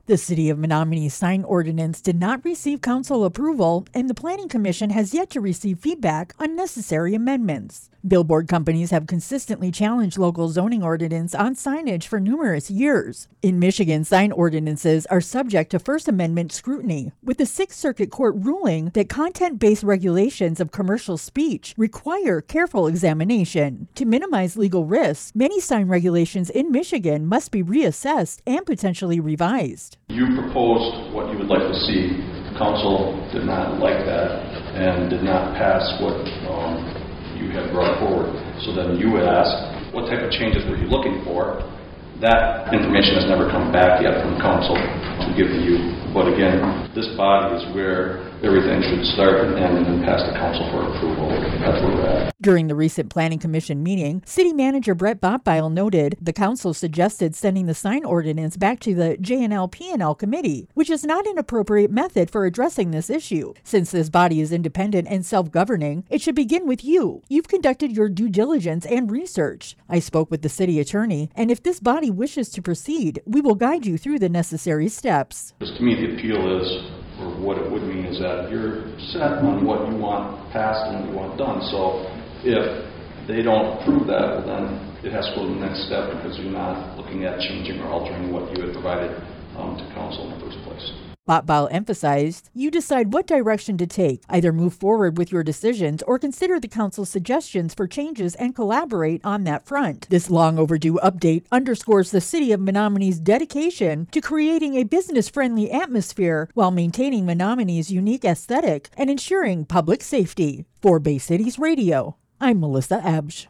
The City of Menominee sign ordinance did not receive council approval, and the Planning Commission has yet to receive feedback on necessary amendments. Billboard companies have consistently challenged local zoning ordinance on signage for numerous years. In Michigan, sign ordinances are subject to First Amendment scrutiny, with the Sixth Circuit Court ruling that content-based regulations of commercial speech require careful examination. To minimize legal risks, many sign regulations in Michigan must be reassessed and potentially revised. You proposed what you would like to see. The council did not like that and did not pass what you had brought forward. So then you would ask, what type of changes were you looking for? That information has never come back yet from council to give to you. But again, this body is where everything should start and end and then pass the council for approval. That's where we're at. During the recent Planning Commission meeting, City Manager Brett Bottbeil noted the council suggested sending the sign ordinance back to the J&L-P&L committee, which is not an appropriate method for addressing this issue. Since this body is independent and self-governing, it should begin with you. You've conducted your due diligence and research. I spoke with the city attorney, and if this body wishes to proceed, we will guide you through the necessary steps. Because to me, the appeal is, or what it would mean is that you're set on what you want passed and what you want done. So if they don't approve that, well, then it has to go to the next step because you're not looking at changing or altering what you had provided to council in the first place. Bottbeil emphasized, you decide what direction to take, either move forward with your decisions or consider the council's suggestions for changes and collaborate on that front. This long overdue update underscores the City of Menominee's dedication to creating a business-friendly atmosphere while maintaining Menominee's unique aesthetic and ensuring public safety. For Bay Cities Radio, I'm Melissa Ebsch.